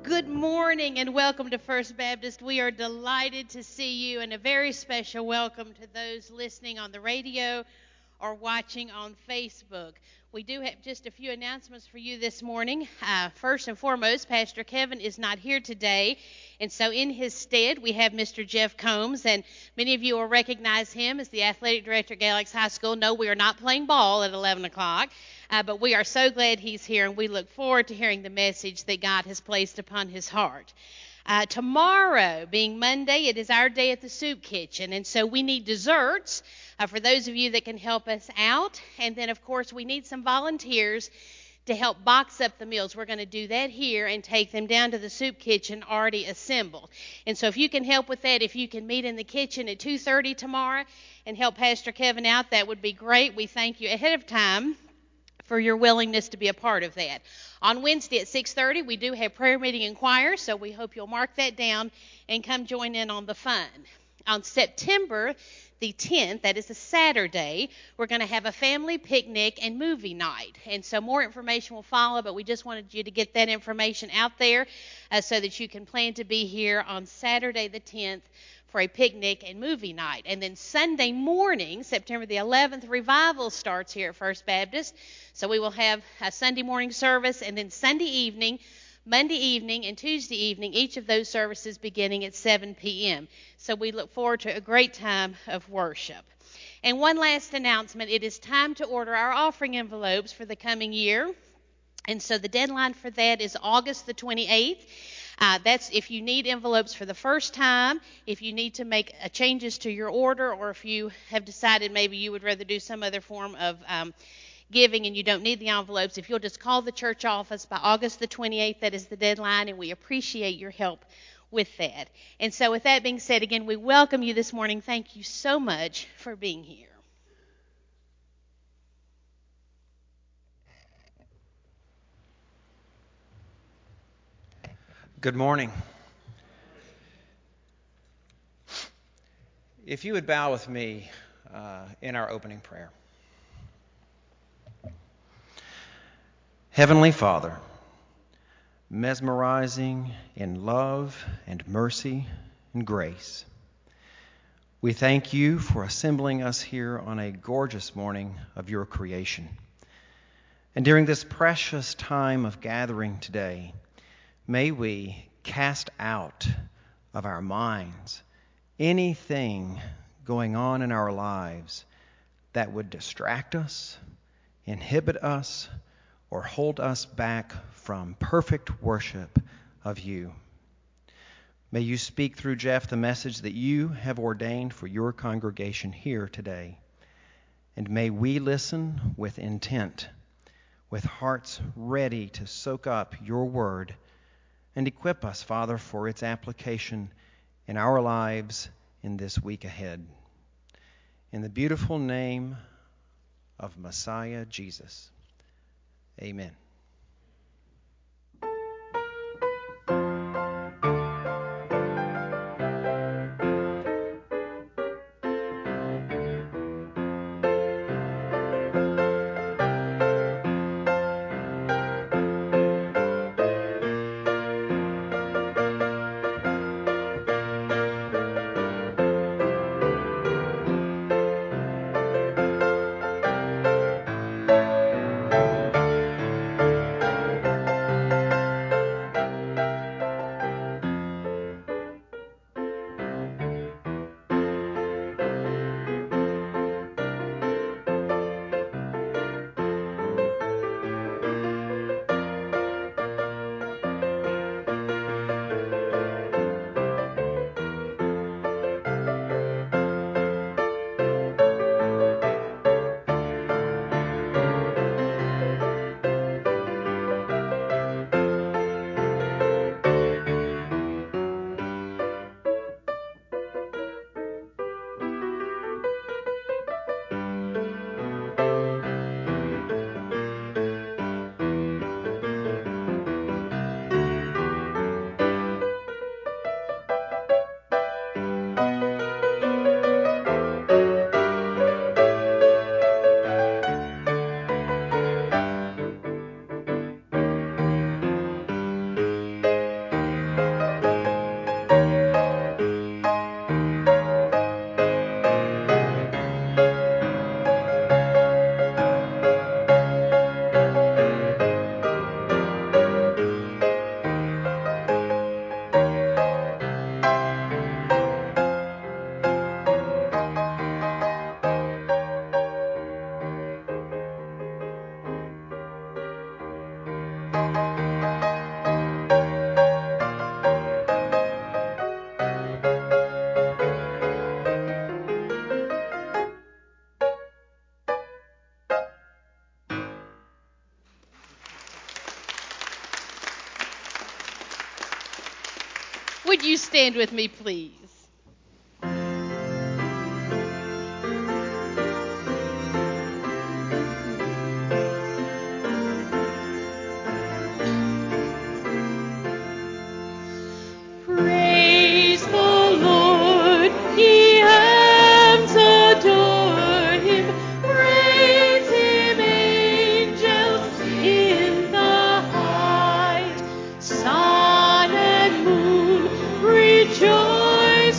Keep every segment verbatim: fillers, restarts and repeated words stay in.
Good morning and welcome to First Baptist. We are delighted to see you, and a very special welcome to those listening on the radio or watching on Facebook. We do have just a few announcements for you this morning. Uh, first and foremost, Pastor Kevin is not here today, and so in his stead we have Mister Jeff Combs, and many of you will recognize him as the athletic director at Galaxy High School. No, we are not playing ball at eleven o'clock. Uh, but we are so glad he's here, and we look forward to hearing the message that God has placed upon his heart. Uh, tomorrow, being Monday, it is our day at the soup kitchen, and so we need desserts uh, for those of you that can help us out. And then, of course, we need some volunteers to help box up the meals. We're going to do that here and take them down to the soup kitchen already assembled. And so if you can help with that, if you can meet in the kitchen at two thirty tomorrow and help Pastor Kevin out, that would be great. We thank you ahead of time for your willingness to be a part of that. On Wednesday at six thirty, we do have prayer meeting and choir, so we hope you'll mark that down and come join in on the fun. On September the tenth, that is a Saturday, we're going to have a family picnic and movie night. And so more information will follow, but we just wanted you to get that information out there uh, so that you can plan to be here on Saturday the tenth for a picnic and movie night. And then Sunday morning, September the eleventh, revival starts here at First Baptist. So we will have a Sunday morning service, and then Sunday evening, Monday evening, and Tuesday evening, each of those services beginning at seven p.m. So we look forward to a great time of worship. And one last announcement, it is time to order our offering envelopes for the coming year. And so the deadline for that is August the twenty-eighth. Uh, that's if you need envelopes for the first time, if you need to make uh, changes to your order, or if you have decided maybe you would rather do some other form of um, giving and you don't need the envelopes. If you'll just call the church office by August the twenty-eighth, that is the deadline, and we appreciate your help with that. And so with that being said, again, we welcome you this morning. Thank you so much for being here. Good morning. If you would bow with me uh, in our opening prayer. Heavenly Father, mesmerizing in love and mercy and grace, we thank you for assembling us here on a gorgeous morning of your creation. And during this precious time of gathering today, may we cast out of our minds anything going on in our lives that would distract us, inhibit us, or hold us back from perfect worship of you. May you speak through Jeff the message that you have ordained for your congregation here today. And may we listen with intent, with hearts ready to soak up your word, and equip us, Father, for its application in our lives in this week ahead. In the beautiful name of Messiah Jesus, amen. would you stand with me, please? Praise the Lord, ye heavens adore him, praise him, angels in the height, sun and moon rejoice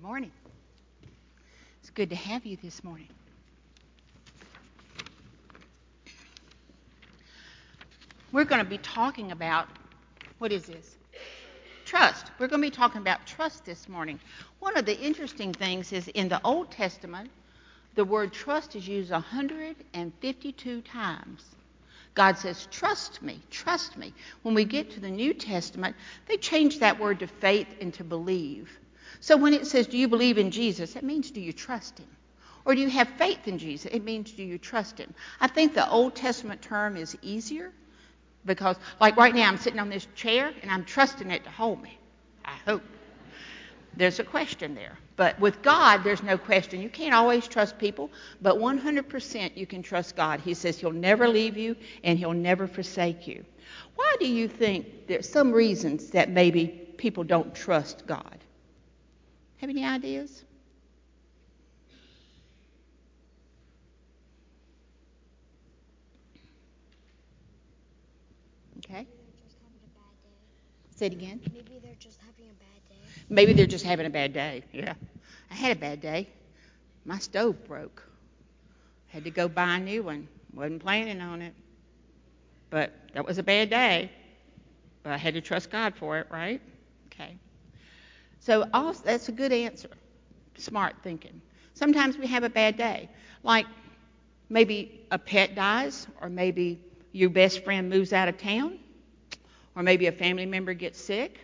morning. It's good to have you this morning. We're going to be talking about, what is this? Trust. We're going to be talking about trust this morning. One of the interesting things is in the Old Testament, the word trust is used one hundred fifty-two times. God says, trust me, trust me. When we get to the New Testament, they changed that word to faith and to believe. So when it says, do you believe in Jesus? It means, do you trust him? Or do you have faith in Jesus? It means, do you trust him? I think the Old Testament term is easier because, like right now, I'm sitting on this chair and I'm trusting it to hold me. I hope. There's a question there. But with God, there's no question. You can't always trust people, but one hundred percent you can trust God. He says he'll never leave you and he'll never forsake you. Why do you think there's some reasons that maybe people don't trust God? Have any ideas? Okay. Say it again. Maybe they're just having a bad day. Maybe they're just having a bad day. Yeah. I had a bad day. My stove broke. Had to go buy a new one. Wasn't planning on it. But that was a bad day. But I had to trust God for it, right? Okay. So also, that's a good answer. Smart thinking. Sometimes we have a bad day. Like maybe a pet dies, or maybe your best friend moves out of town, or maybe a family member gets sick.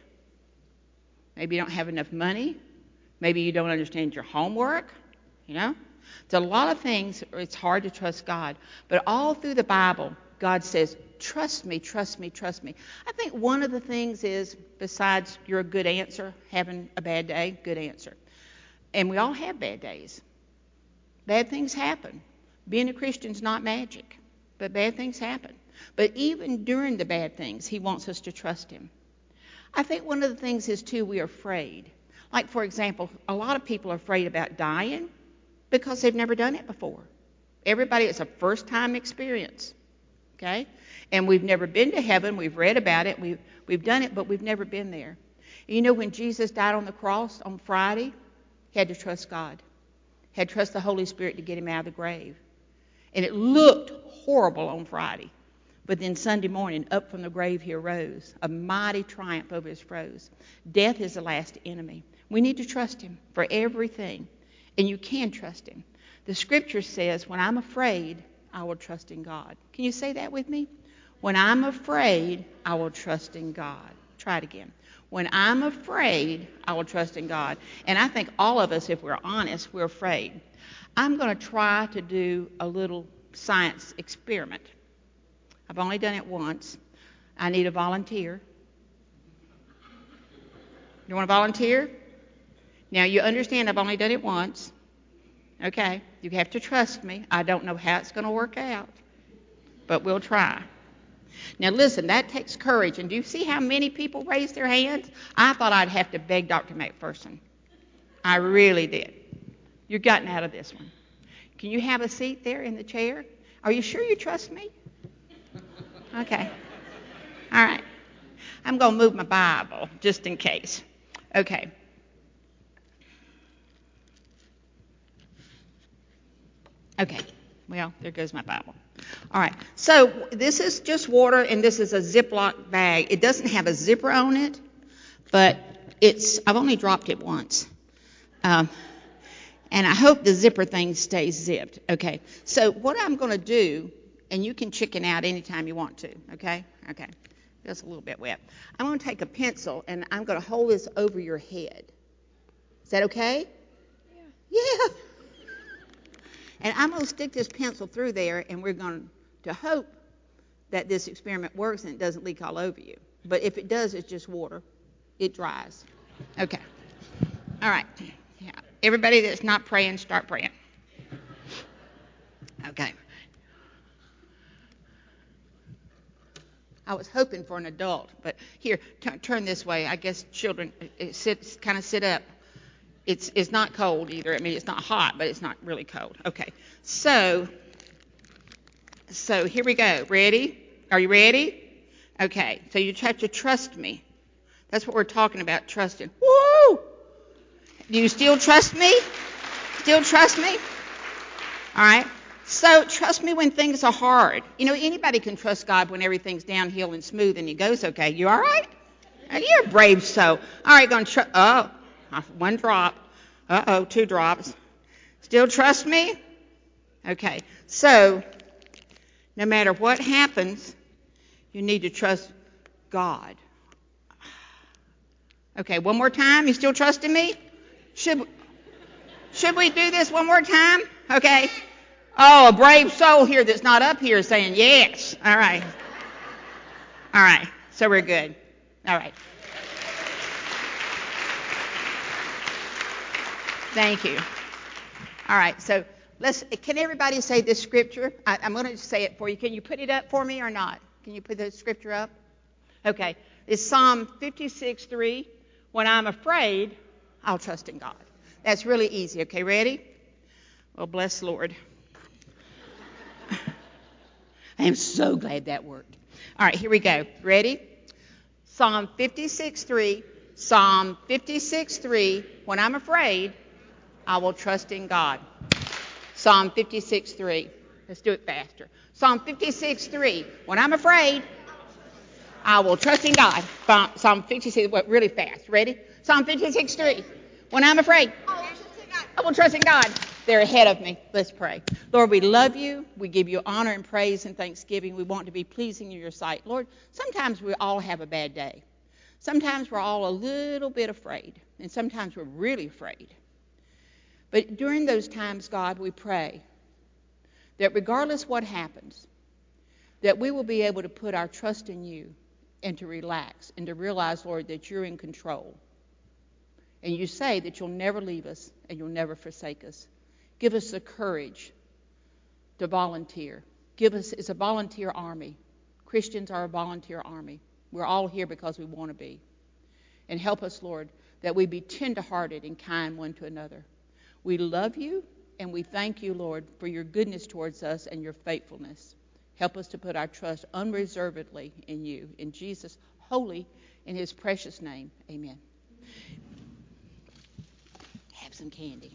Maybe you don't have enough money. Maybe you don't understand your homework. You know? It's a lot of things. It's hard to trust God. But all through the Bible, God says, trust me, trust me, trust me. I think one of the things is, besides you're a good answer, having a bad day, good answer. And we all have bad days. Bad things happen. Being a Christian is not magic, but bad things happen. But even during the bad things, he wants us to trust him. I think one of the things is, too, we are afraid. Like, for example, a lot of people are afraid about dying because they've never done it before. Everybody, it's a first-time experience, okay? And we've never been to heaven. We've read about it. We've, we've done it, but we've never been there. And you know, when Jesus died on the cross on Friday, he had to trust God. He had to trust the Holy Spirit to get him out of the grave. And it looked horrible on Friday. But then Sunday morning, up from the grave he arose, a mighty triumph over his foes. Death is the last enemy. We need to trust him for everything. And you can trust him. The scripture says, when I'm afraid, I will trust in God. Can you say that with me? When I'm afraid, I will trust in God. Try it again. When I'm afraid, I will trust in God. And I think all of us, if we're honest, we're afraid. I'm going to try to do a little science experiment. I've only done it once. I need a volunteer. You want to volunteer? Now, you understand I've only done it once. Okay? You have to trust me. I don't know how it's going to work out, but we'll try. Now, listen, that takes courage. And do you see how many people raised their hands? I thought I'd have to beg Doctor McPherson. I really did. You've gotten out of this one. Can you have a seat there in the chair? Are you sure you trust me? Okay. All right. I'm going to move my Bible just in case. Okay. Okay. Well, there goes my Bible. All right. So this is just water, and this is a Ziploc bag. It doesn't have a zipper on it, but it's. I've only dropped it once. Um, and I hope the zipper thing stays zipped. Okay. So what I'm going to do, and you can chicken out anytime you want to, okay? Okay. That's a little bit wet. I'm going to take a pencil, and I'm going to hold this over your head. Is that okay? Yeah. Yeah. And I'm going to stick this pencil through there, and we're going to hope that this experiment works and it doesn't leak all over you. But if it does, it's just water. It dries. Okay. All right. Yeah. Everybody that's not praying, start praying. Okay. I was hoping for an adult, but here, t- turn this way. I guess children it sit, kind of sit up. It's it's not cold either. I mean, it's not hot, but it's not really cold. Okay. So, so here we go. Ready? Are you ready? Okay. So you have to trust me. That's what we're talking about, trusting. Woo! Do you still trust me? Still trust me? All right. So trust me when things are hard. You know, anybody can trust God when everything's downhill and smooth and it goes okay. You all right? You're a brave soul. All right, going to trust. Oh, one drop. Uh-oh, two drops. Still trust me? Okay. So no matter what happens, you need to trust God. Okay, one more time. You still trusting me? Should, should we do this one more time? Okay. Oh, a brave soul here that's not up here saying yes. All right. All right. So we're good. All right. Thank you. All right. So let's. Can everybody say this scripture? I, I'm going to say it for you. Can you put it up for me or not? Can you put the scripture up? Okay. It's Psalm fifty-six three. When I'm afraid, I'll trust in God. That's really easy. Okay, ready? Well, bless the Lord. I am so glad that worked. All right, here we go. Ready? Psalm fifty-six three. Psalm fifty-six three. When I'm afraid, I will trust in God. Psalm fifty-six three. Let's do it faster. Psalm fifty-six three. When I'm afraid, I will trust in God. Psalm fifty-six, what, really fast. Ready? Psalm fifty-six three. When I'm afraid, I will trust in God. They're ahead of me. Let's pray. Lord, we love you. We give you honor and praise and thanksgiving. We want to be pleasing in your sight. Lord, sometimes we all have a bad day. Sometimes we're all a little bit afraid. And sometimes we're really afraid. But during those times, God, we pray that regardless what happens, that we will be able to put our trust in you and to relax and to realize, Lord, that you're in control. And you say that you'll never leave us and you'll never forsake us. Give us the courage to volunteer. Give us, it's a volunteer army. Christians are a volunteer army. We're all here because we want to be. And help us, Lord, that we be tenderhearted and kind one to another. We love you and we thank you, Lord, for your goodness towards us and your faithfulness. Help us to put our trust unreservedly in you. In Jesus' holy and his precious name, amen. Have some candy.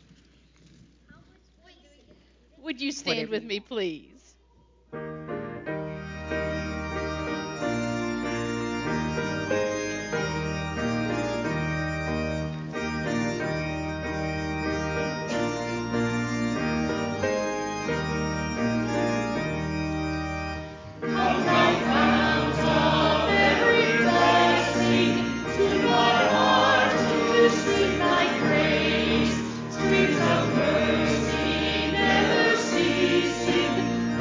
Would you stand Whatever with you me, want. please? Streams of mercy never ceasing,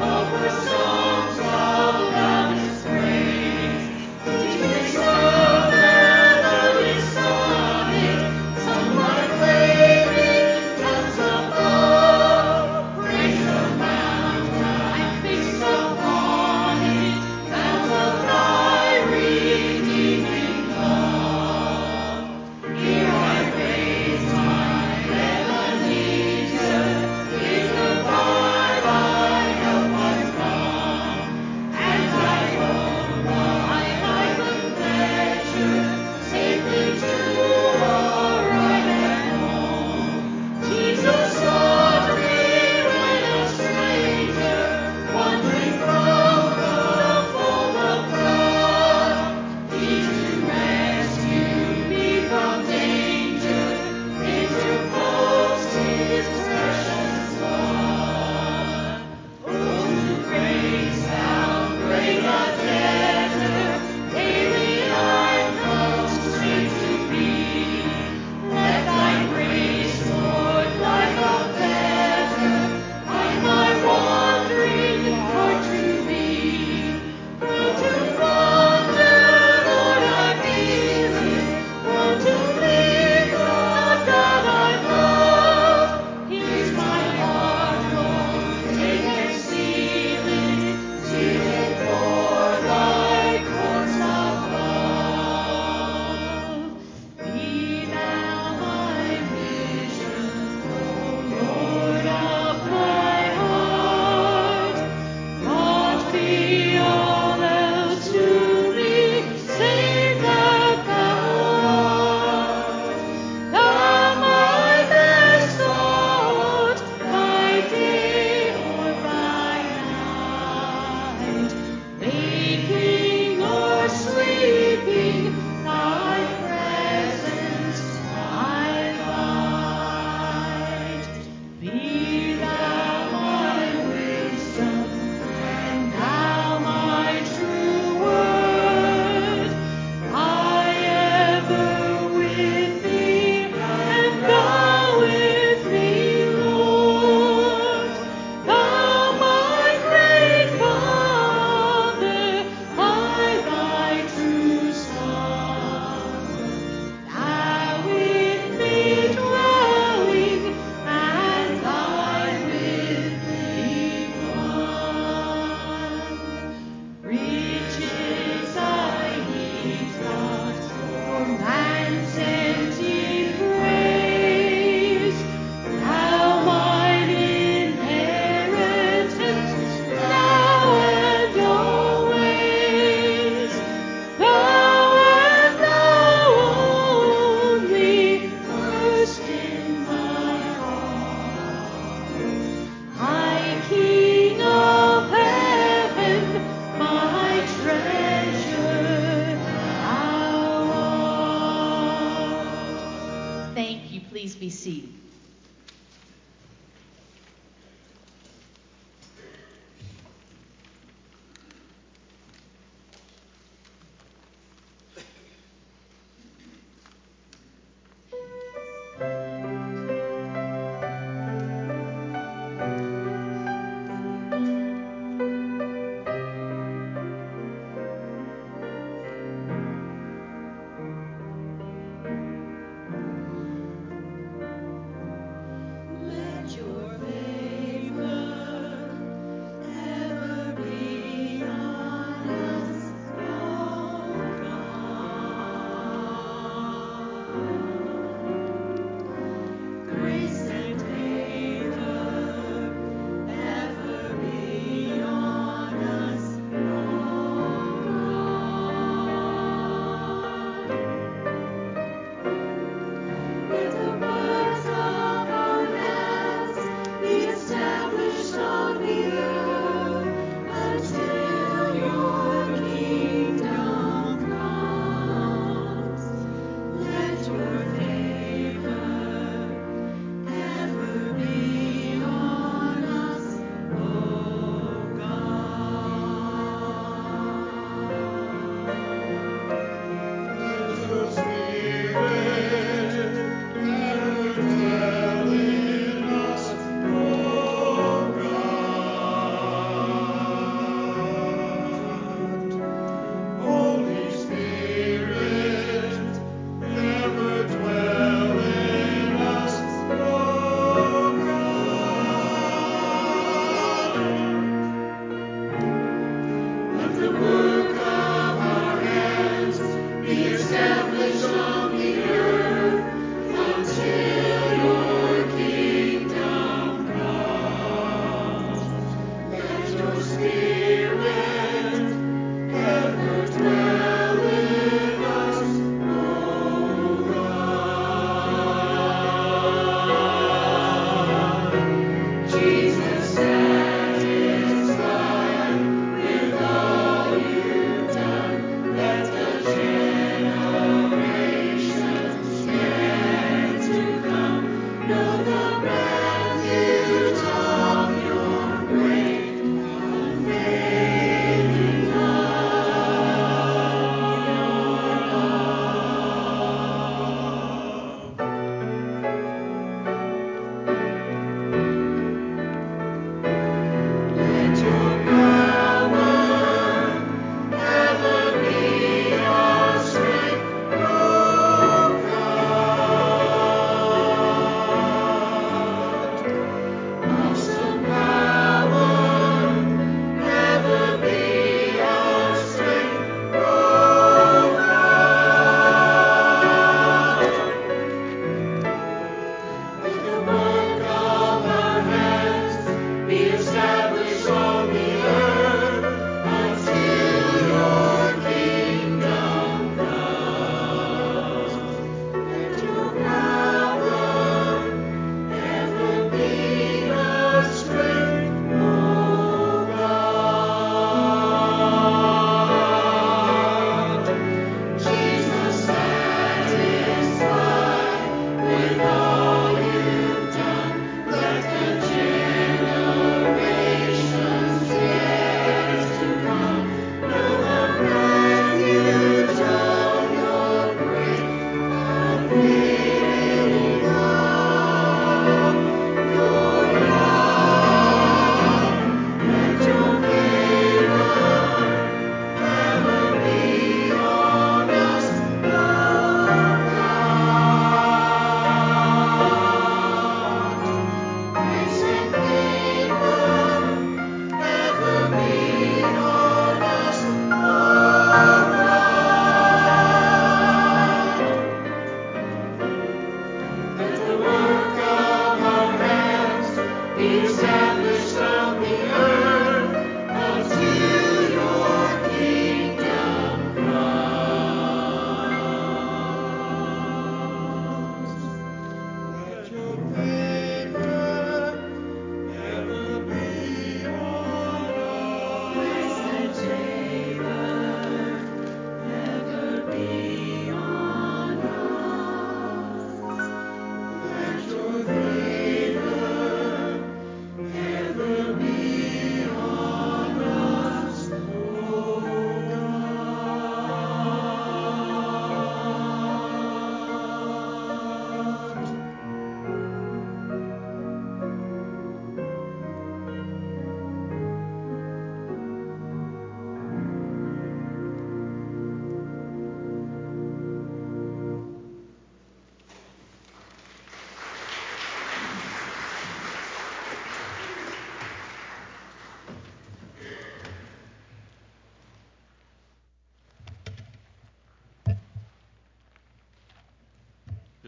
Thank you. Please be seated.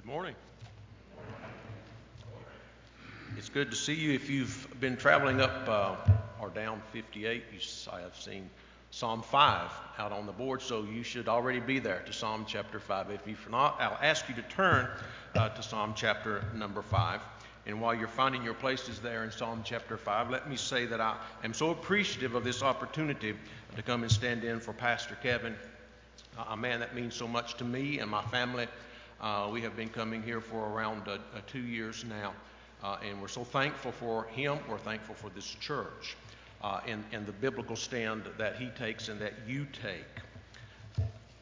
morning. It's good to see you. If you've been traveling up uh, or down fifty-eight, you, I have seen Psalm five out on the board, so you should already be there to Psalm chapter five. If you're not, I'll ask you to turn uh, to Psalm chapter number five. And while you're finding your places there in Psalm chapter five, let me say that I am so appreciative of this opportunity to come and stand in for Pastor Kevin, uh, a man that means so much to me and my family. Uh, we have been coming here for around uh, uh, two years now, uh, and we're so thankful for him. We're thankful for this church uh, and, and the biblical stand that he takes and that you take.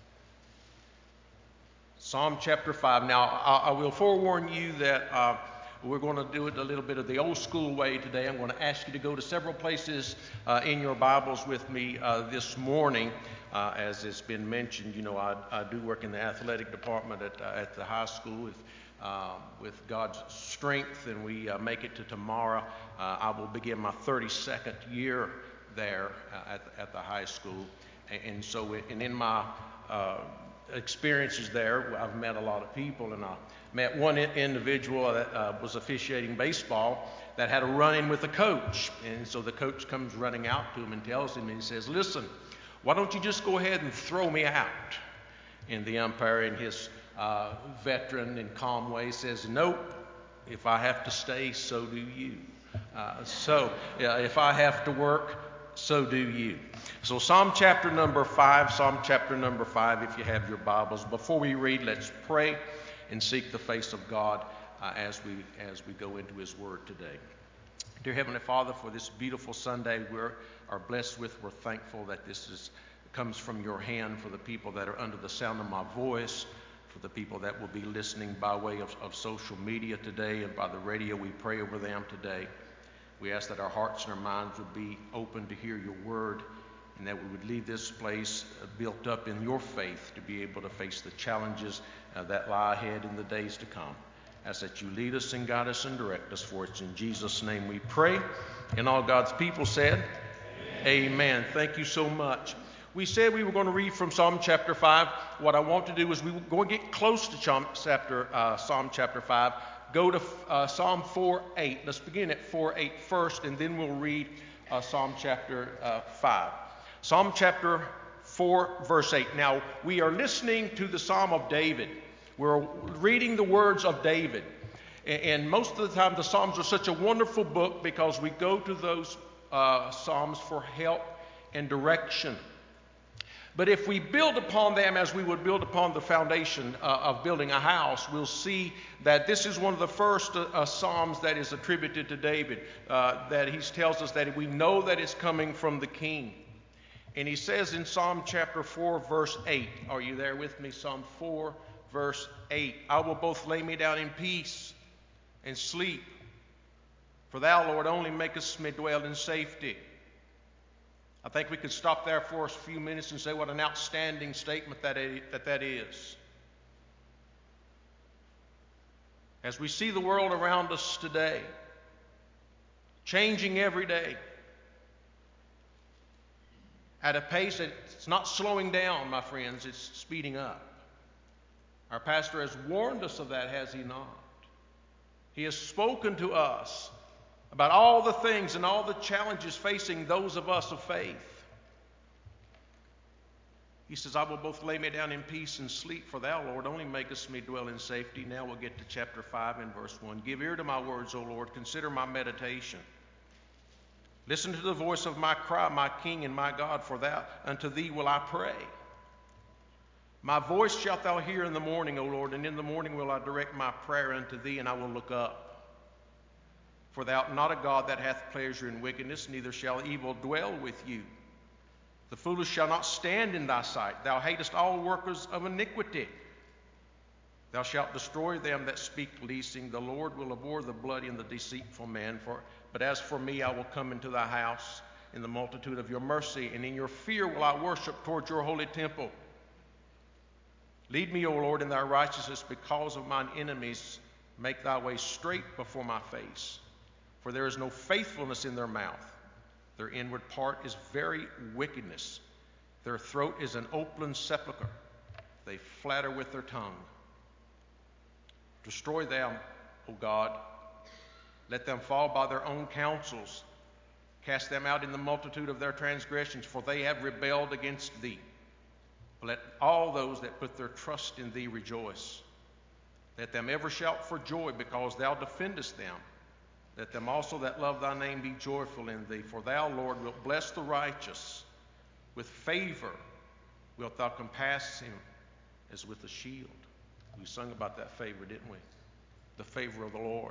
Psalm chapter five. Now, I, I will forewarn you that uh, we're going to do it a little bit of the old school way today. I'm going to ask you to go to several places uh, in your Bibles with me uh, this morning. Uh, as it's been mentioned, you know, I, I do work in the athletic department at, uh, at the high school. With, uh, with God's strength, and we uh, make it to tomorrow, uh, I will begin my thirty-second year there uh, at, at the high school. And, and so, it, and in my uh, experiences there, I've met a lot of people, and I met one individual that uh, was officiating baseball that had a run-in with a coach. And so the coach comes running out to him and tells him, and he says, "Listen, why don't you just go ahead and throw me out?" And the umpire, in his uh, veteran and calm way, says, "Nope, if I have to stay, so do you. Uh, so uh, if I have to work, so do you." So Psalm chapter number five, Psalm chapter number five, if you have your Bibles. Before we read, let's pray and seek the face of God uh, as we as we go into his word today. Dear Heavenly Father, for this beautiful Sunday we are blessed with, we're thankful that this is comes from your hand for the people that are under the sound of my voice, for the people that will be listening by way of, of social media today and by the radio. We pray over them today. We ask that our hearts and our minds would be open to hear your word, and that we would leave this place uh, built up in your faith to be able to face the challenges uh, that lie ahead in the days to come. Ask that you lead us and guide us and direct us, for it's in Jesus' name we pray. And all God's people said, Amen. Amen. Thank you so much. We said we were going to read from Psalm chapter five. What I want to do is we're going to get close to Psalm chapter, uh, Psalm chapter five. Go to uh, Psalm four eight. Let's begin at four eight first, and then we'll read uh, Psalm chapter uh, five. Psalm chapter four, verse eight. Now, we are listening to the Psalm of David. We're reading the words of David. And most of the time, the Psalms are such a wonderful book because we go to those uh, Psalms for help and direction. But if we build upon them as we would build upon the foundation uh, of building a house, we'll see that this is one of the first uh, uh, Psalms that is attributed to David, uh, that he tells us that we know that it's coming from the king. And he says in Psalm chapter four, verse eight, are you there with me? Psalm four, verse eight, "I will both lay me down in peace and sleep, for thou, Lord, only makest me dwell in safety." I think we could stop there for a few minutes and say what an outstanding statement that that, that is. As we see the world around us today, changing every day, at a pace that's not slowing down, my friends, it's speeding up. Our pastor has warned us of that, has he not? He has spoken to us about all the things and all the challenges facing those of us of faith. He says, "I will both lay me down in peace and sleep, for thou, Lord, only makest me dwell in safety." Now we'll get to chapter five and verse one. "Give ear to my words, O Lord, consider my meditation. Listen to the voice of my cry, my King and my God, for thou, unto thee will I pray. My voice shalt thou hear in the morning, O Lord, and in the morning will I direct my prayer unto thee, and I will look up. For thou art not a God that hath pleasure in wickedness, neither shall evil dwell with you. The foolish shall not stand in thy sight. Thou hatest all workers of iniquity. Thou shalt destroy them that speak leasing. The Lord will abhor the bloody and the deceitful man. For, but as for me, I will come into thy house in the multitude of your mercy, and in your fear will I worship toward your holy temple. Lead me, O Lord, in thy righteousness because of mine enemies. Make thy way straight before my face. For there is no faithfulness in their mouth. Their inward part is very wickedness. Their throat is an open sepulchre. They flatter with their tongue. Destroy them, O God. Let them fall by their own counsels. Cast them out in the multitude of their transgressions, for they have rebelled against thee. Let all those that put their trust in thee rejoice. Let them ever shout for joy, because thou defendest them. Let them also that love thy name be joyful in thee. For thou, Lord, wilt bless the righteous. With favor wilt thou compass him as with a shield. We sung about that favor, didn't we? The favor of the Lord.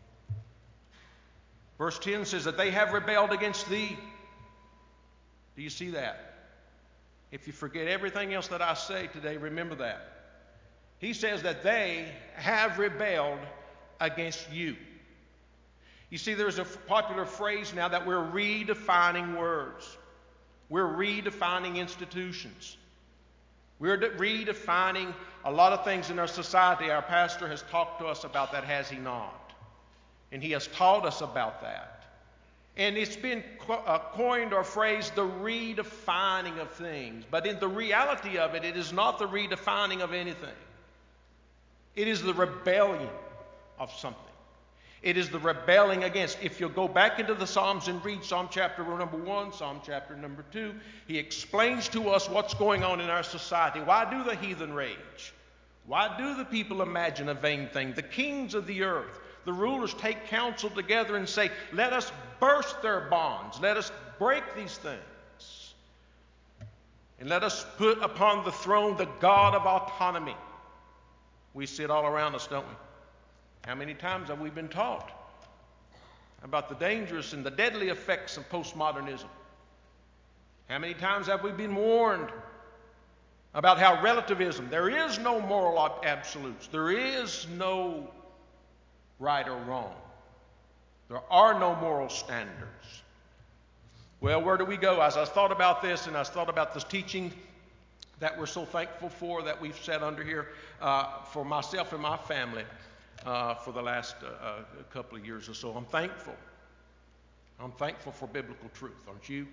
Verse ten says that they have rebelled against thee. Do you see that? If you forget everything else that I say today, remember that. He says that they have rebelled against you. You see, there's a popular phrase now that we're redefining words. We're redefining institutions. We're redefining a lot of things in our society. Our pastor has talked to us about that, has he not? And he has taught us about that. And it's been co- uh, coined or phrased the redefining of things. But in the reality of it, it is not the redefining of anything. It is the rebellion of something. It is the rebelling against. If you'll go back into the Psalms and read Psalm chapter number one, Psalm chapter number two, he explains to us what's going on in our society. Why do the heathen rage? Why do the people imagine a vain thing? The kings of the earth, the rulers take counsel together and say, let us burst their bonds. Let us break these things. And let us put upon the throne the God of autonomy. We see it all around us, don't we? How many times have we been taught about the dangerous and the deadly effects of postmodernism? How many times have we been warned about how relativism, there is no moral absolutes, there is no right or wrong, there are no moral standards. Well, where do we go? As I thought about this and I thought about this teaching that we're so thankful for, that we've sat under here uh, for myself and my family, Uh, for the last uh, uh, couple of years or so. I'm thankful. I'm thankful for biblical truth, aren't you?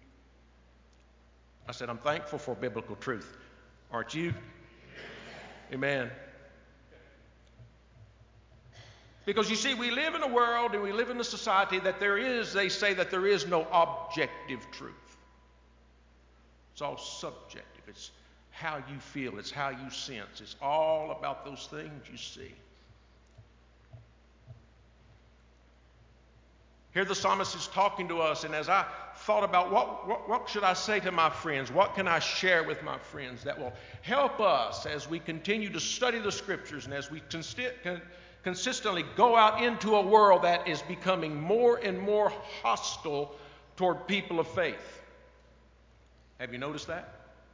I said, I'm thankful for biblical truth, aren't you? Amen. Because you see, we live in a world and we live in a society that there is, they say that there is no objective truth. It's all subjective. It's how you feel. It's how you sense. It's all about those things you see. Here the psalmist is talking to us, and as I thought about what, what, what should I say to my friends, what can I share with my friends that will help us as we continue to study the Scriptures and as we consti- con- consistently go out into a world that is becoming more and more hostile toward people of faith. Have you noticed that?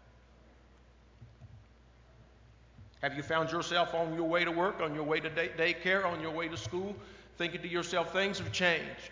Have you found yourself on your way to work, on your way to day- daycare, on your way to school, thinking to yourself, things have changed?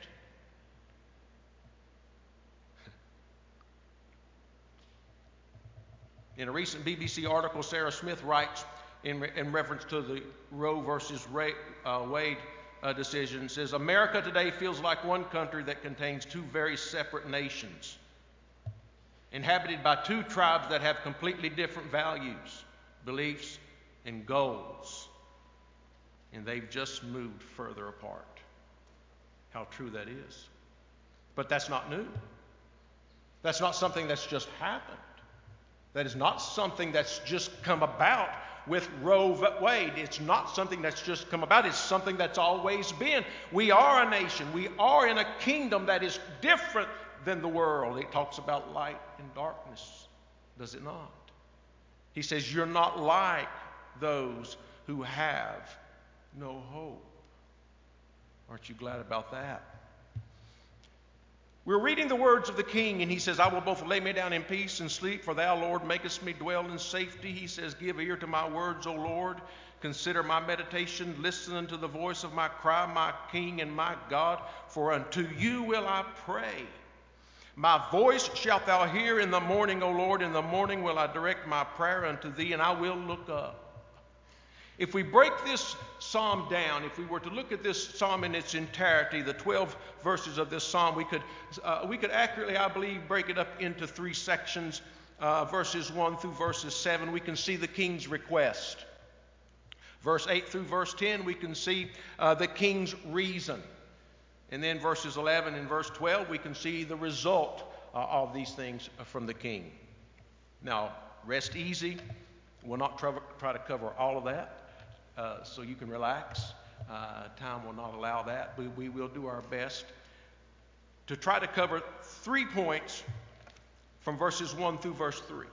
In a recent B B C article, Sarah Smith writes in, re- in reference to the Roe versus Ray, uh, Wade uh, decision, says, America today feels like one country that contains two very separate nations, inhabited by two tribes that have completely different values, beliefs, and goals. And they've just moved further apart. How true that is. But that's not new. That's not something that's just happened. That is not something that's just come about with Roe v. Wade. It's not something that's just come about. It's something that's always been. We are a nation. We are in a kingdom that is different than the world. It talks about light and darkness, does it not? He says, you're not like those who have no hope. Aren't you glad about that? We're reading the words of the King, and he says, I will both lay me down in peace and sleep, for thou, Lord, makest me dwell in safety. He says, give ear to my words, O Lord. Consider my meditation. Listen unto the voice of my cry, my King and my God, for unto you will I pray. My voice shalt thou hear in the morning, O Lord. In the morning will I direct my prayer unto thee, and I will look up. If we break this psalm down, if we were to look at this psalm in its entirety, the twelve verses of this psalm, we could uh, we could accurately, I believe, break it up into three sections, uh, verses one through verses seven. We can see the king's request. Verse eight through verse ten, we can see uh, the king's reason. And then verses eleven and verse twelve, we can see the result uh, of these things from the king. Now, rest easy. We'll not try, try to cover all of that, uh, so you can relax. Uh, time will not allow that, but we will do our best to try to cover three points from verses one through verse three.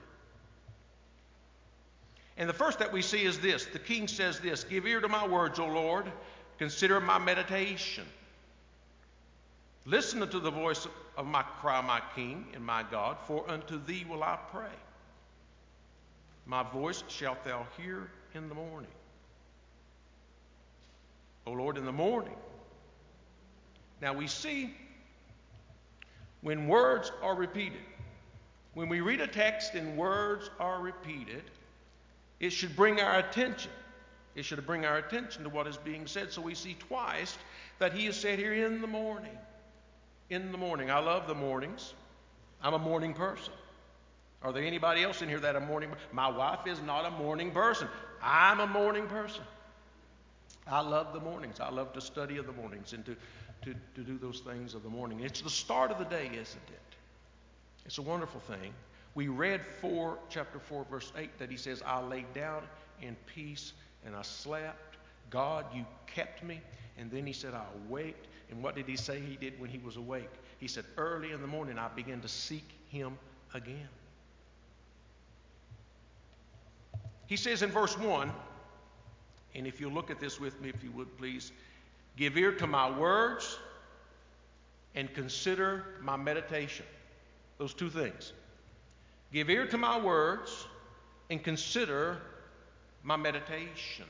And the first that we see is this. The king says this, "Give ear to my words, O Lord. Consider my meditation. Listen unto the voice of my cry, my King and my God, for unto thee will I pray. My voice shalt thou hear in the morning. O Lord, in the morning." Now we see when words are repeated, when we read a text and words are repeated, it should bring our attention. It should bring our attention to what is being said. So we see twice that he is said here, in the morning. In the morning. I love the mornings. I'm a morning person. Are there anybody else in here that are morning? My wife is not a morning person. I'm a morning person. I love the mornings. I love to study of the mornings and to, to, to do those things of the morning. It's the start of the day, isn't it? It's a wonderful thing. We read four, chapter four, verse eight, that he says, "I laid down in peace and I slept. God, you kept me." And then he said, "I awaked." And what did he say he did when he was awake? He said, "Early in the morning I began to seek him again." He says in verse one, and if you look at this with me, if you would please, "Give ear to my words and consider my meditation." Those two things. Give ear to my words and consider my meditation.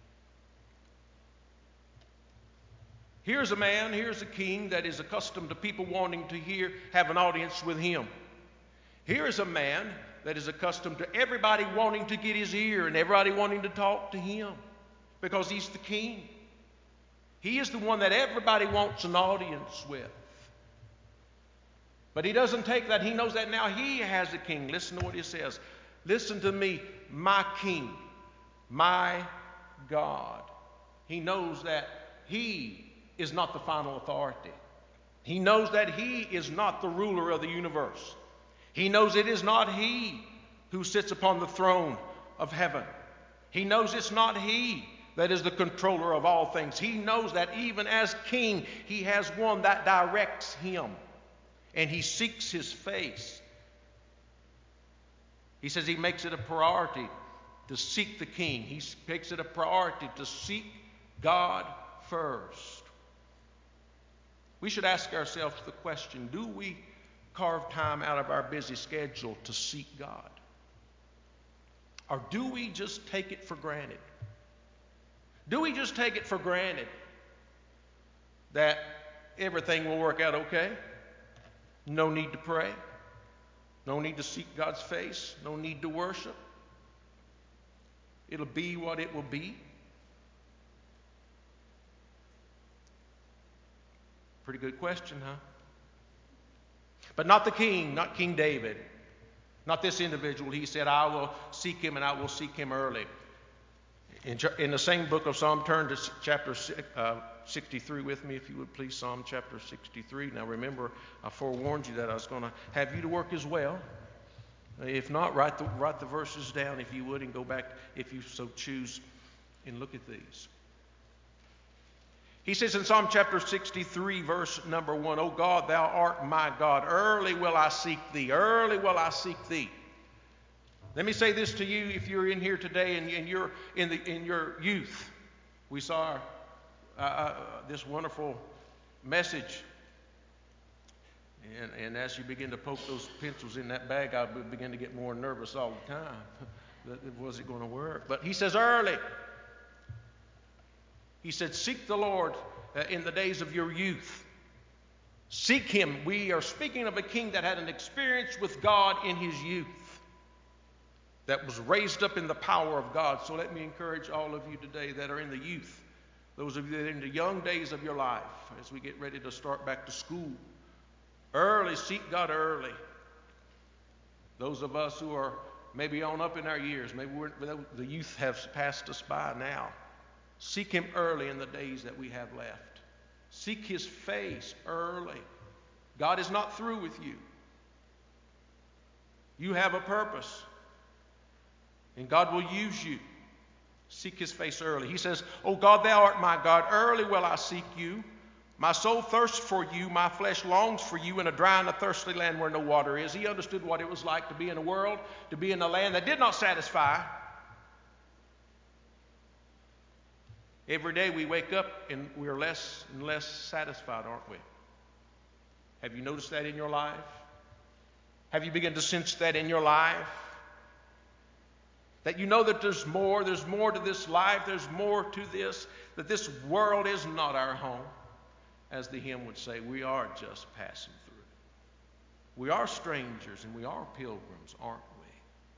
Here's a man, here's a king that is accustomed to people wanting to hear, have an audience with him. Here is a man that is accustomed to everybody wanting to get his ear and everybody wanting to talk to him because he's the king. He is the one that everybody wants an audience with. But he doesn't take that. He knows that now he has a king. Listen to what he says. "Listen to me, my king, my God." He knows that he is not the final authority. He knows that he is not the ruler of the universe. He knows it is not he who sits upon the throne of heaven. He knows it's not he that is the controller of all things. He knows that even as king, he has one that directs him. And he seeks his face. He says he makes it a priority to seek the king. He makes it a priority to seek God first. We should ask ourselves the question, do we carve time out of our busy schedule to seek God? Or do we just take it for granted? Do we just take it for granted that everything will work out okay? No need to pray. No need to seek God's face. No need to worship. It'll be what it will be. Pretty good question, huh? But not the king, not King David. Not this individual. He said, "I will seek him and I will seek him early." In, in the same book of Psalm, turn to chapter uh, sixty-three with me, if you would please. Psalm chapter sixty-three. Now remember, I forewarned you that I was going to have you to work as well. If not, write the, write the verses down if you would, and go back if you so choose and look at these. He says in Psalm chapter sixty-three, verse number one, "O God, thou art my God. Early will I seek thee. Early will I seek thee." Let me say this to you, if you're in here today and, and you're in, the, in your youth. We saw uh, uh, this wonderful message. And, and as you begin to poke those pencils in that bag, I begin to get more nervous all the time. Was it going to work? But he says early. He said, seek the Lord uh, in the days of your youth. Seek him. We are speaking of a king that had an experience with God in his youth, that was raised up in the power of God. So let me encourage all of you today that are in the youth, those of you that are in the young days of your life, as we get ready to start back to school. Early, seek God early. Those of us who are maybe on up in our years, maybe we're, the youth have passed us by now. Seek Him early in the days that we have left. Seek His face early. God is not through with you. You have a purpose, and God will use you. Seek His face early. He says, "O God, Thou art my God. Early will I seek you. My soul thirsts for you. My flesh longs for you in a dry and a thirsty land where no water is." He understood what it was like to be in a world, to be in a land that did not satisfy. Every day we wake up and we're less and less satisfied, aren't we? Have you noticed that in your life? Have you begun to sense that in your life? That you know that there's more, there's more to this life, there's more to this, that this world is not our home. As the hymn would say, we are just passing through. We are strangers and we are pilgrims, aren't we?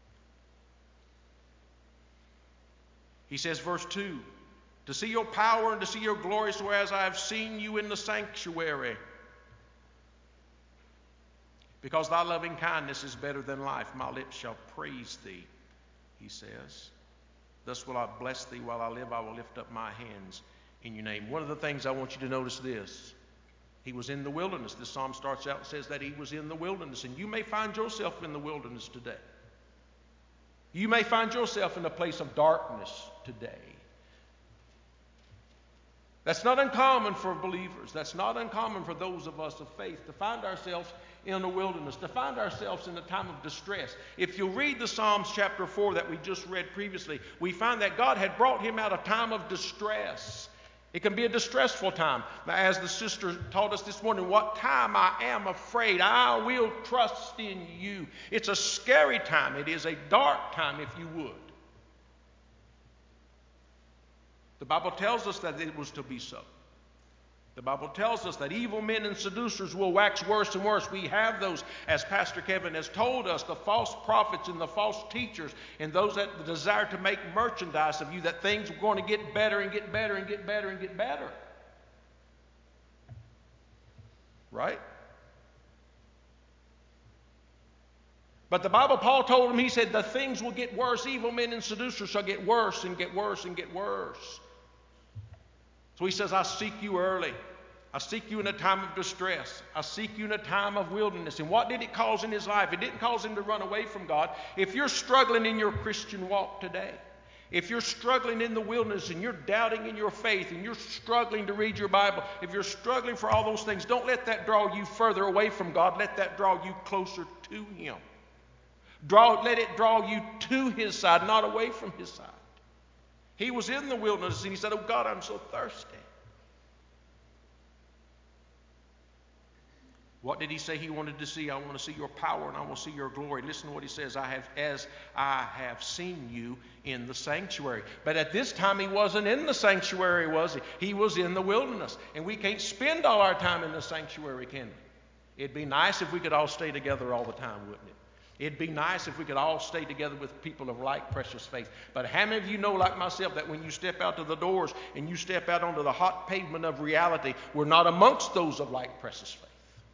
He says, verse two, "To see your power and to see your glory, so as I have seen you in the sanctuary. Because thy loving kindness is better than life, my lips shall praise thee," he says. "Thus will I bless thee while I live. I will lift up my hands in your name." One of the things I want you to notice this. He was in the wilderness. This psalm starts out and says that he was in the wilderness. And you may find yourself in the wilderness today. You may find yourself in a place of darkness today. That's not uncommon for believers. That's not uncommon for those of us of faith to find ourselves in the wilderness, to find ourselves in a time of distress. If you read the Psalms chapter four that we just read previously, we find that God had brought him out of time of distress. It can be a distressful time. Now, as the sister taught us this morning, what time I am afraid, I will trust in you. It's a scary time. It is a dark time, if you would. The Bible tells us that it was to be so. The Bible tells us that evil men and seducers will wax worse and worse. We have those, as Pastor Kevin has told us, the false prophets and the false teachers and those that desire to make merchandise of you, that things are going to get better and get better and get better and get better. Right? But the Bible, Paul told him, he said, the things will get worse. Evil men and seducers shall get worse and get worse and get worse. So he says, I seek you early. I seek you in a time of distress. I seek you in a time of wilderness. And what did it cause in his life? It didn't cause him to run away from God. If you're struggling in your Christian walk today, if you're struggling in the wilderness and you're doubting in your faith and you're struggling to read your Bible, if you're struggling for all those things, don't let that draw you further away from God. Let that draw you closer to Him. Draw, let it draw you to His side, not away from His side. He was in the wilderness and he said, oh God, I'm so thirsty. What did he say he wanted to see? I want to see your power and I want to see your glory. Listen to what he says. I have, as I have seen you in the sanctuary. But at this time he wasn't in the sanctuary, was he? He was in the wilderness. And we can't spend all our time in the sanctuary, can we? It'd be nice if we could all stay together all the time, wouldn't it? It'd be nice if we could all stay together with people of like precious faith. But how many of you know, like myself, that when you step out to the doors and you step out onto the hot pavement of reality, we're not amongst those of like precious faith?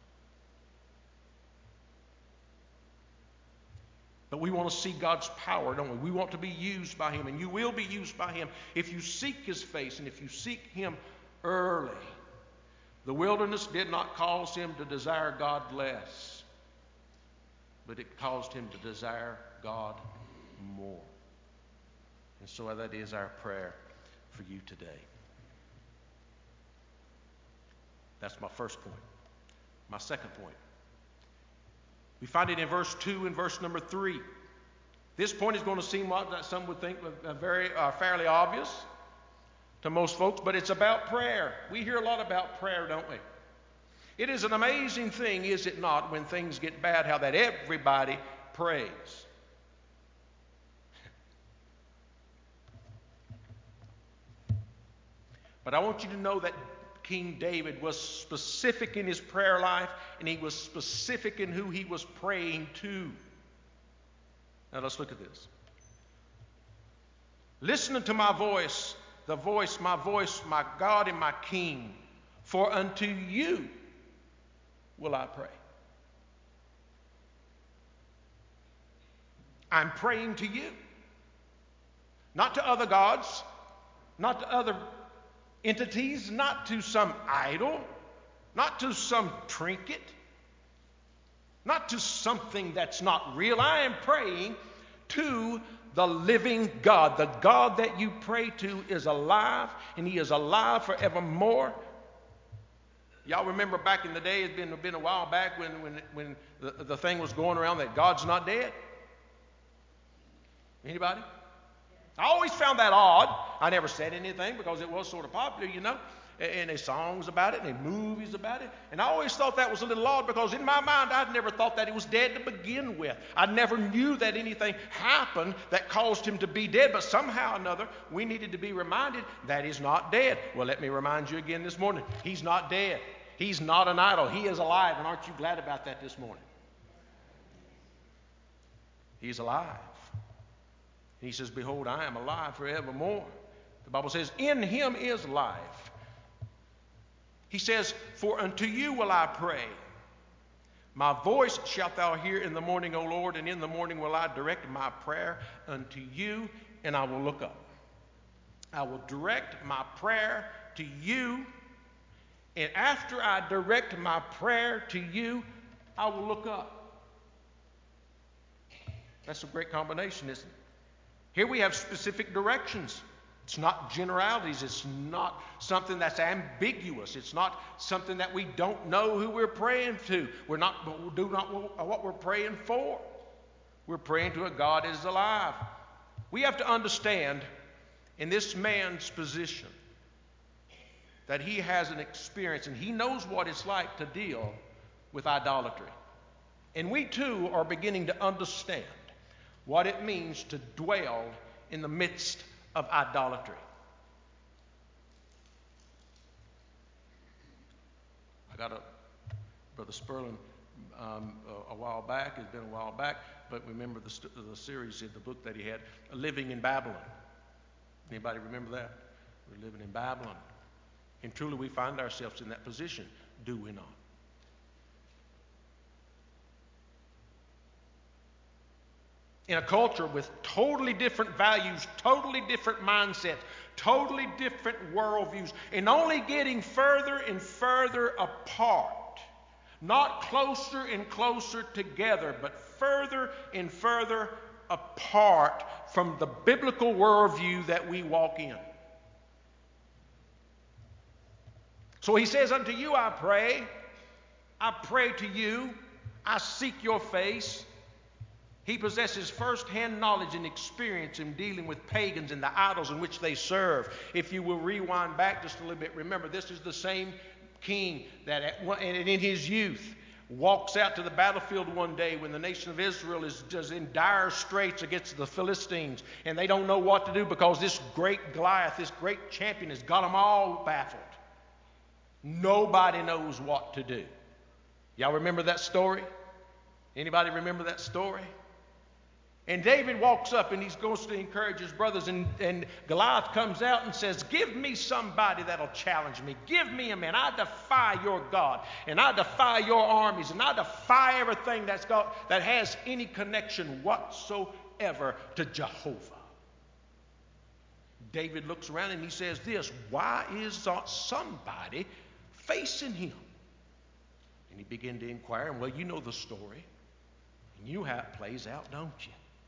But we want to see God's power, don't we? We want to be used by Him, and you will be used by Him if you seek His face and if you seek Him early. The wilderness did not cause him to desire God less, but it caused him to desire God more. And so that is our prayer for you today. That's my first point. My second point. We find it in verse two and verse number three. This point is going to seem what some would think very uh, fairly obvious to most folks, but it's about prayer. We hear a lot about prayer, don't we? It is an amazing thing, is it not, when things get bad, how that everybody prays. But I want you to know that King David was specific in his prayer life, and he was specific in who he was praying to. Now let's look at this. Listen to my voice, the voice, my voice, my God and my King, for unto you will I pray. I'm praying to you, not to other gods, not to other entities, not to some idol, not to some trinket, not to something that's not real. I am praying to the living God. The God that you pray to is alive, and He is alive forevermore. Y'all remember back in the day, it's been, been a while back when, when, when the, the thing was going around that God's not dead? Anybody? I always found that odd. I never said anything because it was sort of popular, you know. And there's songs about it and there's movies about it. And I always thought that was a little odd because in my mind I'd never thought that he was dead to begin with. I never knew that anything happened that caused him to be dead. But somehow or another we needed to be reminded that he's not dead. Well, let me remind you again this morning. He's not dead. He's not an idol. He is alive. And aren't you glad about that this morning? He's alive. And he says, behold, I am alive forevermore. The Bible says, in him is life. He says, for unto you will I pray. My voice shalt thou hear in the morning, O Lord, and in the morning will I direct my prayer unto you, and I will look up. I will direct my prayer to you, and after I direct my prayer to you, I will look up. That's a great combination, isn't it? Here we have specific directions. It's not generalities. It's not something that's ambiguous. It's not something that we don't know who we're praying to. We're not, we do not know what we're praying for. We're praying to a God that is alive. We have to understand in this man's position that he has an experience and he knows what it's like to deal with idolatry. And we too are beginning to understand what it means to dwell in the midst of idolatry. I got a Brother Spurling um, a, a while back. It's been a while back, but remember the, st- the series in the book that he had, Living in Babylon. Anybody remember that? We're living in Babylon. And truly we find ourselves in that position, do we not? In a culture with totally different values, totally different mindsets, totally different worldviews, and only getting further and further apart. Not closer and closer together, but further and further apart from the biblical worldview that we walk in. So he says, unto you I pray, I pray to you, I seek your face. He possesses first-hand knowledge and experience in dealing with pagans and the idols in which they serve. If you will rewind back just a little bit, remember this is the same king that at one, and in his youth walks out to the battlefield one day when the nation of Israel is just in dire straits against the Philistines. And they don't know what to do because this great Goliath, this great champion has got them all baffled. Nobody knows what to do. Y'all remember that story? Anybody remember that story? And David walks up and he goes to encourage his brothers, and, and Goliath comes out and says, give me somebody that'll challenge me. Give me a man. I defy your God, and I defy your armies, and I defy everything that's got, that has any connection whatsoever to Jehovah. David looks around and he says this, why is not somebody facing him? And he began to inquire, and well, you know the story. And you know how it plays out, don't you?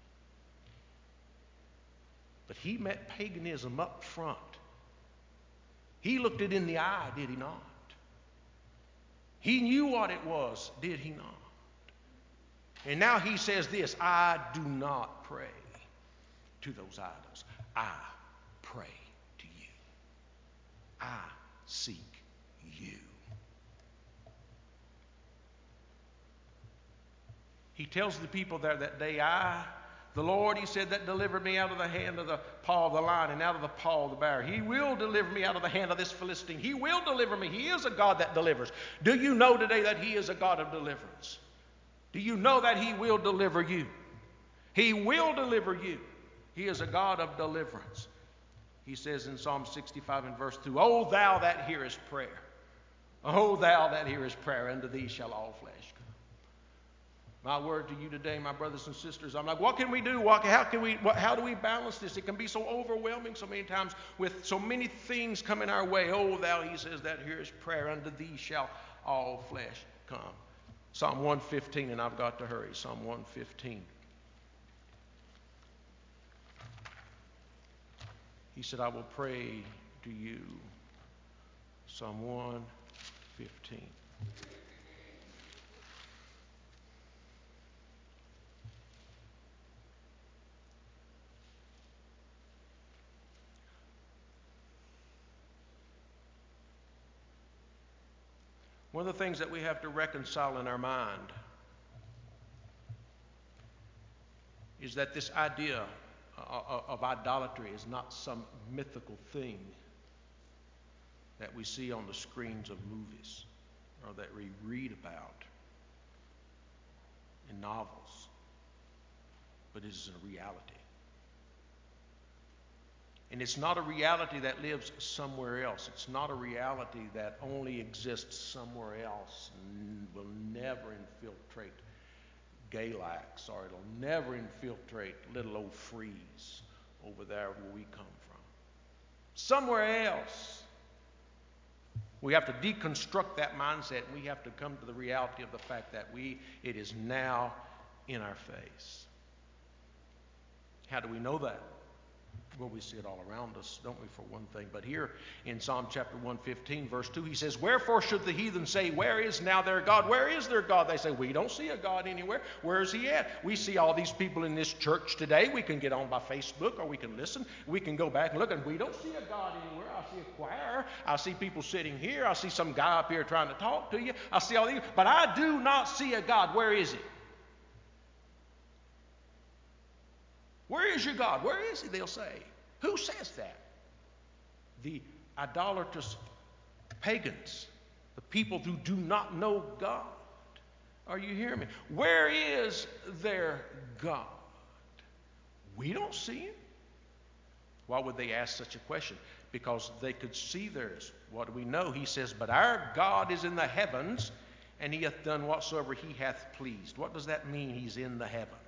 But he met paganism up front. He looked it in the eye, did he not? He knew what it was, did he not? And now he says this, I do not pray to those idols. I pray to you. I seek you. He tells the people there that day, I, the Lord, he said, that delivered me out of the hand of the paw of the lion and out of the paw of the bear. He will deliver me out of the hand of this Philistine. He will deliver me. He is a God that delivers. Do you know today that he is a God of deliverance? Do you know that he will deliver you? He will deliver you. He is a God of deliverance. He says in Psalm sixty-five and verse two, O thou that hearest prayer, O thou that hearest prayer, unto thee shall all flesh come. My word to you today, my brothers and sisters, I'm like, what can we do? What, how can we? What, how do we balance this? It can be so overwhelming so many times with so many things coming our way. Oh, thou, he says, that here is prayer. Unto thee shall all flesh come. Psalm one fifteen, and I've got to hurry. Psalm one fifteen. He said, I will pray to you. Psalm one fifteen. One of the things that we have to reconcile in our mind is that this idea of idolatry is not some mythical thing that we see on the screens of movies or that we read about in novels, but it is a reality. And it's not a reality that lives somewhere else. It's not a reality that only exists somewhere else and will never infiltrate Galax, or it'll never infiltrate little old Freeze over there where we come from. Somewhere else. We have to deconstruct that mindset, and we have to come to the reality of the fact that we it is now in our face. How do we know that? Well, we see it all around us, don't we, for one thing. But here in Psalm chapter one fifteen, verse two, he says, wherefore should the heathen say, where is now their God? Where is their God? They say, we don't see a God anywhere. Where is he at? We see all these people in this church today. We can get on by Facebook, or we can listen. We can go back and look, and we don't see a God anywhere. I see a choir. I see people sitting here. I see some guy up here trying to talk to you. I see all these. But I do not see a God. Where is he? Where is your God? Where is he? They'll say. Who says that? The idolatrous pagans, the people who do not know God. Are you hearing me? Where is their God? We don't see him. Why would they ask such a question? Because they could see theirs. What do we know? He says, but our God is in the heavens, and he hath done whatsoever he hath pleased. What does that mean, he's in the heavens?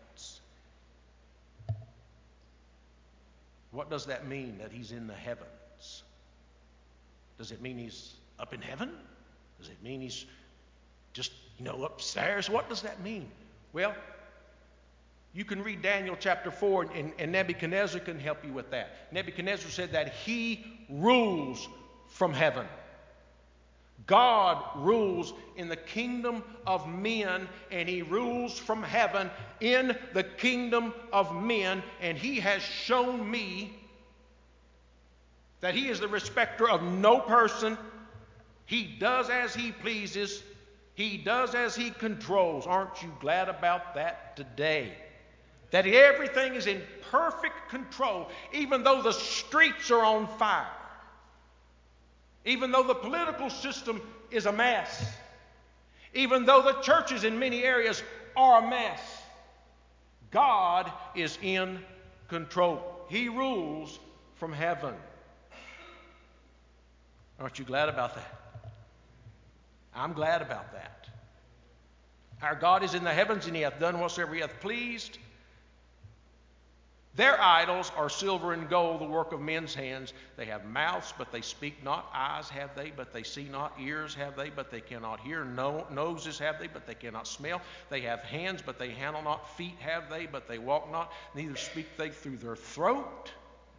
What does that mean, that he's in the heavens? Does it mean he's up in heaven? Does it mean he's just, you know, upstairs? What does that mean? Well, you can read Daniel chapter four, and, and Nebuchadnezzar can help you with that. Nebuchadnezzar said that he rules from heaven. God rules in the kingdom of men, and he rules from heaven in the kingdom of men, and he has shown me that he is the respecter of no person. He does as he pleases. He does as he controls. Aren't you glad about that today? That everything is in perfect control, even though the streets are on fire. Even though the political system is a mess. Even though the churches in many areas are a mess. God is in control. He rules from heaven. Aren't you glad about that? I'm glad about that. Our God is in the heavens, and he hath done whatsoever he hath pleased. Their idols are silver and gold, the work of men's hands. They have mouths, but they speak not. Eyes have they, but they see not. Ears have they, but they cannot hear. No, noses have they, but they cannot smell. They have hands, but they handle not. Feet have they, but they walk not. Neither speak they through their throat.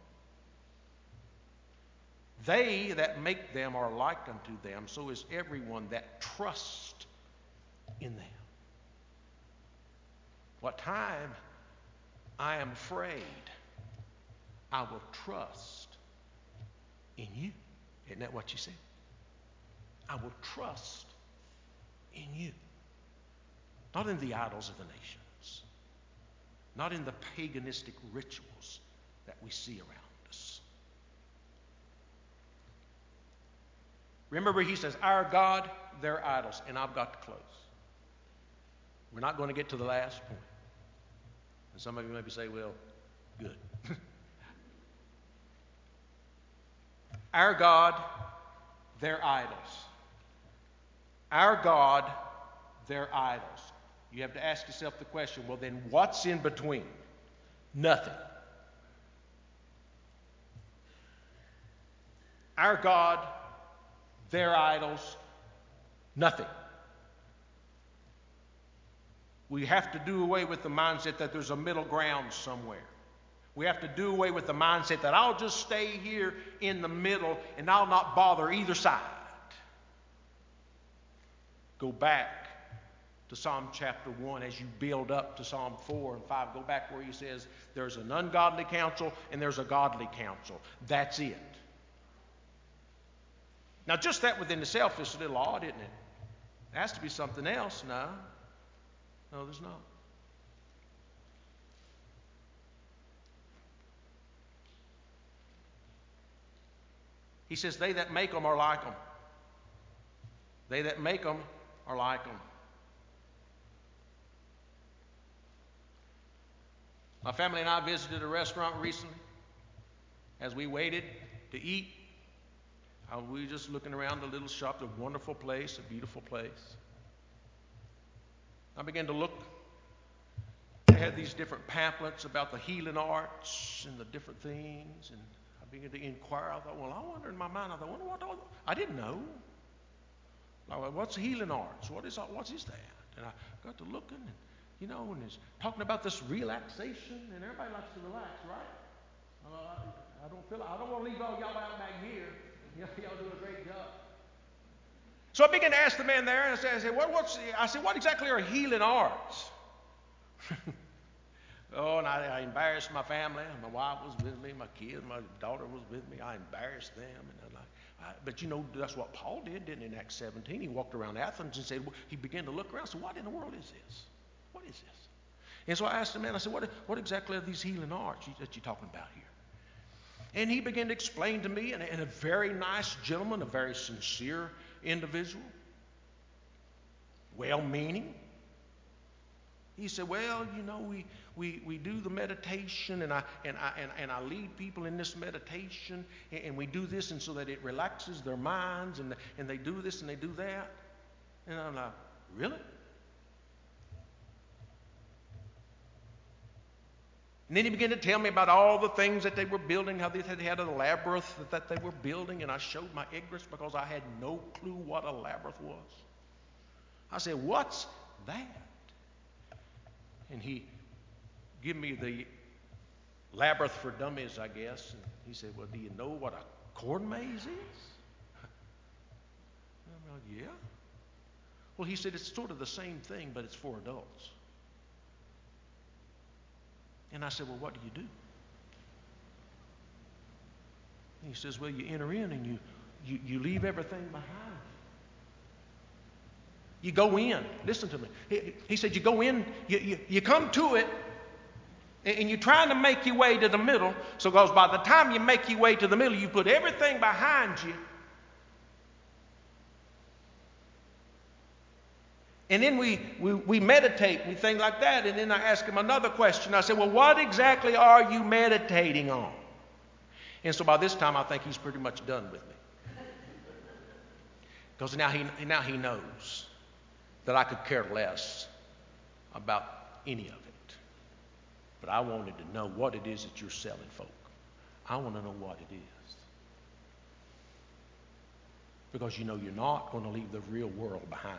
They that make them are like unto them. So is everyone that trusts in them. What time I am afraid, I will trust in you. Isn't that what you said? I will trust in you. Not in the idols of the nations. Not in the paganistic rituals that we see around us. Remember, he says, our God, their idols. And I've got to close. We're not going to get to the last point. And some of you maybe say, well, good. Our God, their idols. Our God, their idols. You have to ask yourself the question, well, then what's in between? Nothing. Our God, their idols, nothing. We have to do away with the mindset that there's a middle ground somewhere. We have to do away with the mindset that I'll just stay here in the middle and I'll not bother either side. Go back to Psalm chapter one as you build up to Psalm four and five. Go back where he says there's an ungodly counsel and there's a godly counsel. That's it. Now, just that within itself is a little odd, isn't it? There has to be something else. No. No, there's not. He says, they that make them are like them. They that make them are like them. My family and I visited a restaurant recently. As we waited to eat, uh, we were just looking around the little shop, a wonderful place, a beautiful place. I began to look. They had these different pamphlets about the healing arts and the different things, and I began to inquire. I thought, well, I wonder in my mind, I thought, wonder what all, I didn't know. I went, what's healing arts? What is what is that? And I got to looking, and you know, and it's talking about this relaxation, and everybody likes to relax, right? Uh, I, I don't feel I don't want to leave all y'all out back here. You know, y'all do a great job. So I began to ask the man there, and I said, I said, what, what's, I said, what exactly are healing arts? Oh, and I, I embarrassed my family. My wife was with me, my kids, my daughter was with me. I embarrassed them, and I'm like, I, but you know, that's what Paul did, didn't he? In Acts seventeen, he walked around Athens and said, he began to look around. So what in the world is this? What is this? And so I asked the man, I said, what, what exactly are these healing arts that you're talking about here? And he began to explain to me, and, and a very nice gentleman, a very sincere individual, well-meaning. He said, well, you know, we, we, we do the meditation, and I and I and, and I lead people in this meditation, and, and we do this, and so that it relaxes their minds, and and they do this and they do that. And I'm like, really? And then he began to tell me about all the things that they were building, how they had, had a labyrinth that, that they were building, and I showed my ignorance because I had no clue what a labyrinth was. I said, what's that? And he gave me the labyrinth for dummies, I guess. And he said, well, do you know what a corn maze is? And I'm like, yeah. Well, he said, it's sort of the same thing, but it's for adults. And I said, well, what do you do? And he says, well, you enter in and you, you, you leave everything behind you. You go in. Listen to me. He, he said, you go in, you, you, you come to it, and, and you're trying to make your way to the middle. So because by the time you make your way to the middle, you put everything behind you. And then we, we, we meditate, we think like that. And then I ask him another question. I said, well, what exactly are you meditating on? And so by this time, I think he's pretty much done with me. Because now he, now he knows that I could care less about any of it. But I wanted to know what it is that you're selling folk. I want to know what it is. Because you know you're not going to leave the real world behind.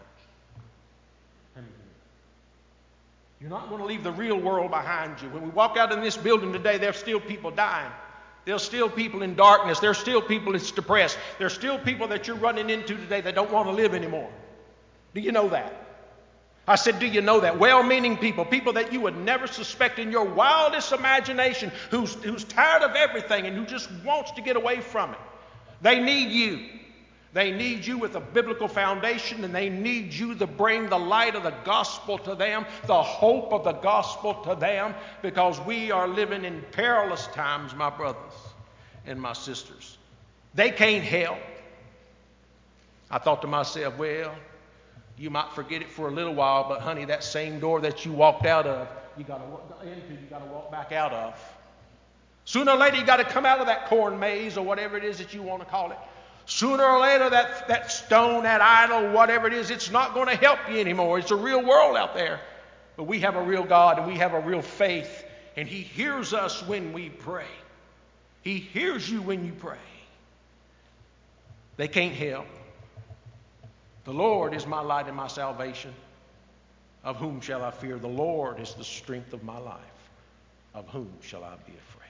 You're not going to leave the real world behind you. When we walk out in this building today, there's still people dying. There's still people in darkness. There's still people that's depressed. There's still people that you're running into today that don't want to live anymore. Do you know that? I said, do you know that? Well-meaning people, people that you would never suspect in your wildest imagination, who's, who's tired of everything and who just wants to get away from it. They need you. They need you with a biblical foundation, and they need you to bring the light of the gospel to them, the hope of the gospel to them, because we are living in perilous times, my brothers and my sisters. They can't help. I thought to myself, well, you might forget it for a little while, but honey, that same door that you walked out of, you got to walk into, you got to walk back out of. Sooner or later, you got to come out of that corn maze or whatever it is that you want to call it. Sooner or later, that, that stone, that idol, whatever it is, it's not going to help you anymore. It's a real world out there. But we have a real God and we have a real faith, and He hears us when we pray. He hears you when you pray. They can't help. The Lord is my light and my salvation. Of whom shall I fear? The Lord is the strength of my life. Of whom shall I be afraid?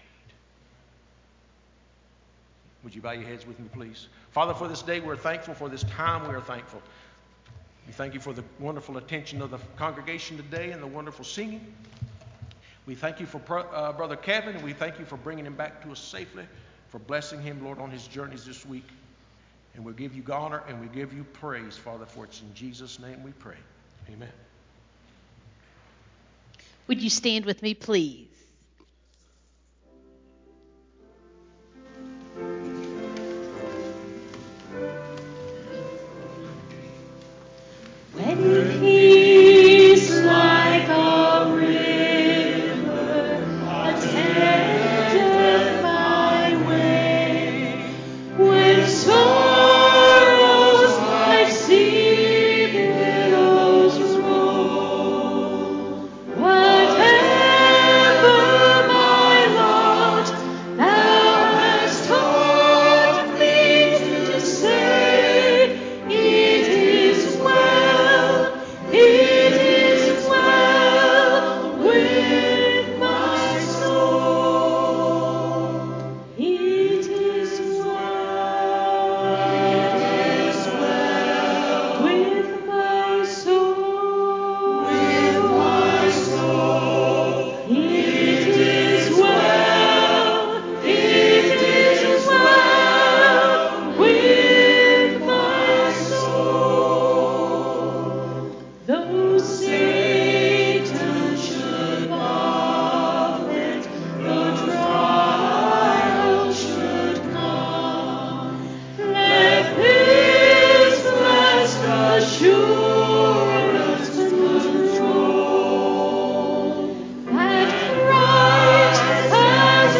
Would you bow your heads with me, please? Father, for this day, we're thankful. For this time, we are thankful. We thank you for the wonderful attention of the congregation today and the wonderful singing. We thank you for uh, Brother Kevin, and we thank you for bringing him back to us safely, for blessing him, Lord, on his journeys this week. And we give you honor and we give you praise, Father, for it's in Jesus' name we pray. Amen. Would you stand with me, please? When peace like a river attendeth my way, when sorrows like sea billows roll, whatever my lot, thou hast taught me to say, it is well, it is well with my soul. It is well, it is well with my soul, with my soul. It is well, it is well with my soul. Though Satan should buffet, though trial should come, let this blessed assurance control, that Christ has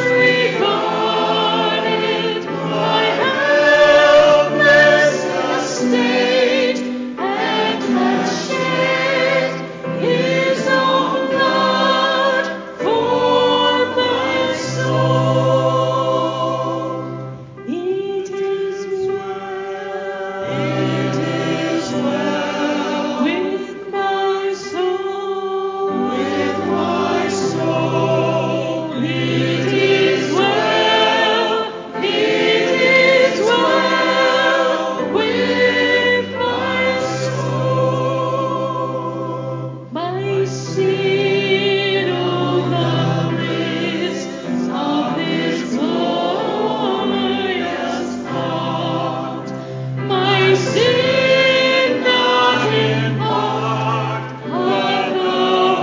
regarded my helpless estate, and has shed His own blood for my soul. It is well, it is well with my soul, with my soul. It is well, it is well with my soul. My sin, oh, the risks of this glorious thought, my sin not in part, but the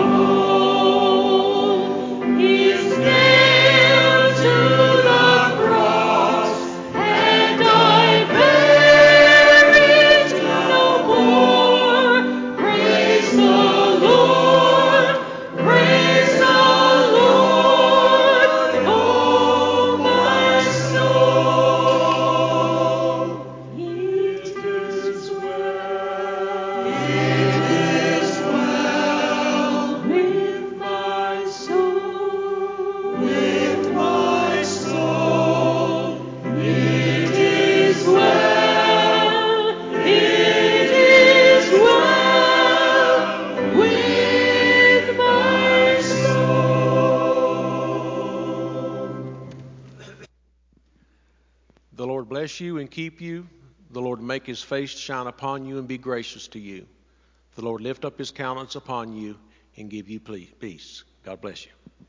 whole, is nailed to the cross, and I bear it no more. Praise the Lord, praise the Lord, oh my soul. It is well, it is well with my soul, with my soul. It is well, it is well with my soul. The Lord bless you and keep you. The Lord make His face shine upon you and be gracious to you. The Lord lift up His countenance upon you and give you peace. God bless you.